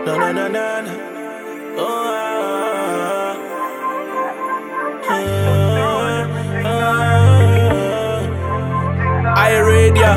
No, no, no, no, no. Oh, I radio.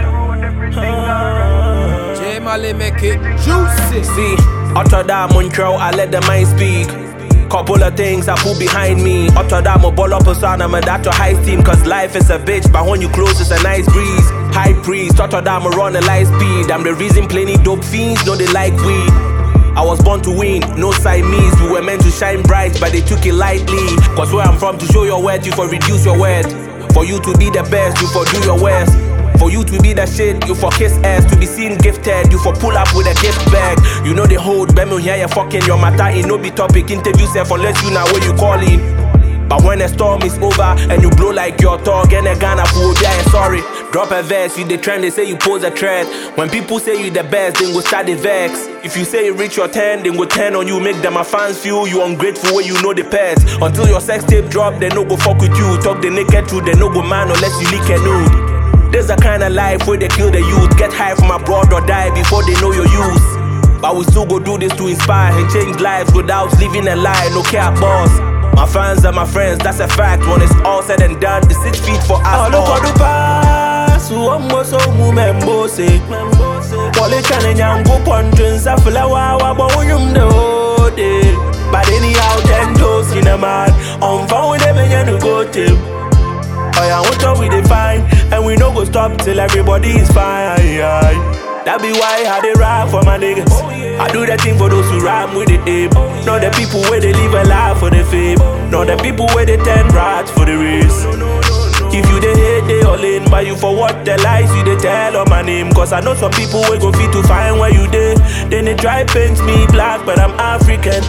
J Mali make it juicy. See, after that Montreal, I let the mind speak. Couple of things I put behind me. After that, I ball up a son, I'm a doctor high team. Cause life is a bitch, but when you close, it's a nice breeze. High priest, after that, I run a light speed. I'm the reason plenty dope fiends know they like weed. I was born to win, no Siamese. We were meant to shine bright, but they took it lightly. Cause where I'm from, to show your worth, you for reduce your worth. For you to be the best, you for do your worst. For you to be the shit, you for kiss ass. To be seen gifted, you for pull up with a gift bag. You know they hold, but me here you fucking your matter. It no be topic, interview self unless you know where you calling. But when the storm is over and you blow like your dog and a gun up, will be sorry. Drop a verse, you the trend, they say you pose a threat. When people say you the best, then go start the vex. If you say you reach your 10, then go 10 on you. Make them a fans feel you ungrateful when you know the past. Until your sex tape drop, they no go fuck with you. Talk the naked truth, they no go man unless you leak a nude. There's the kind of life where they kill the youth. Get high from abroad or die before they know your use. But we still go do this to inspire and change lives without living a lie, no care boss. My fans are my friends, that's a fact. When it's all said and done, the 6 feet for us all. Look at the past, who almost so membo say. Politician and young go punches, I feel like wow, but you know it. But anyhow, 10 toes in a man, on phone with them and you go to. Oh yeah, what up we define, and we no go stop till everybody is fine. That be why I dey rap for my niggas. I do that thing for those who rhyme with the aim. Not the people where they live a life for the fame. Not the people where they turn rats for the race. If you dey hate, they all in. But you for what the lies you dey tell on my name. Cause I know some people will go fit to find where you dey. Then they try paint me black, but I'm African.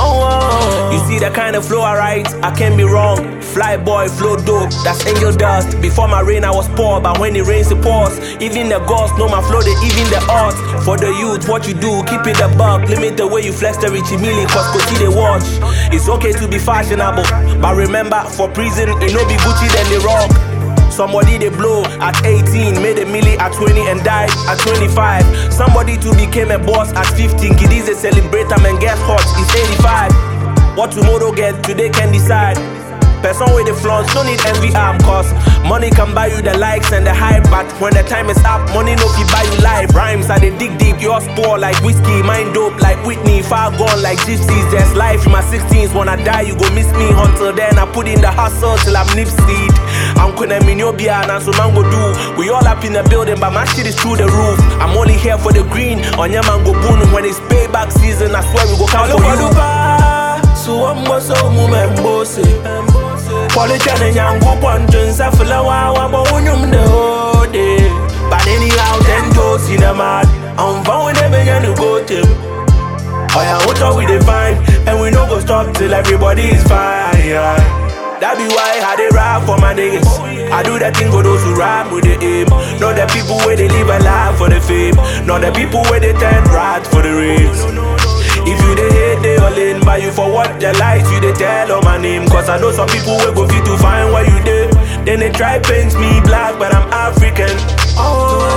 Oh, you see the kind of flow I write, I can't be wrong. Fly boy, flow dope, that's angel dust. Before my rain I was poor, but when it rains it pours. Even the ghosts know my flow, they even the odds. For the youth, what you do, keep it a buck. Limit the way you flex the Richie Millie, cause go see they watch. It's okay to be fashionable, but remember, for prison, it no be Gucci then they rock. Somebody they blow at 18, made a milli at 20 and died at 25. Somebody too became a boss at 15. Kiddies they celebrate them and guess what? It's 85. What tomorrow get, today can decide. Person with the flaws, no need envy arm. Cause money can buy you the likes and the hype. But when the time is up, money no fi buy you life. Rhymes are they dig deep, yours poor like whiskey. Mine dope like Whitney, far gone like gypsies. There's life in my 16s, when I die you go miss me. Until then I put in the hustle till I'm nipseed. I'm gonna mean you'll be an answer man go do. We all up in the building but my shit is through the roof. I'm only here for the green, on your man go boom. When it's payback season I swear we go count for you. So I'm so membo Politician and young go punches, I feel like wow, but when you know it. But anyhow, 10 toes in a man, I'm found with them and you go to. Oh yeah, what up we define, and we no go stop till everybody is fine. That be why I dey rap for my niggas. I do that thing for those who rhyme with the aim. Not the people where they live a life for the fame. Not the people where they turn rats for the race. If you dey hate, they all in. But you for what the lies you dey tell on my name. Cause I know some people will go fit to find where you dey. Then they try paint me black, but I'm African. Oh,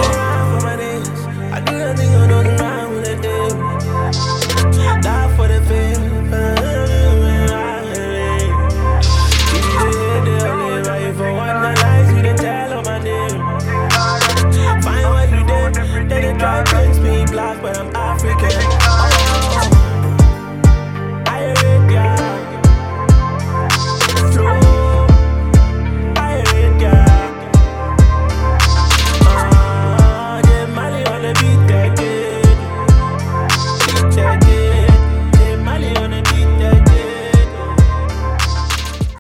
I do that thing for those who rhyme with the aim. Die for the fame. For what the lies you dey tell on my name. Find what you did, then they try to paint me black, but I'm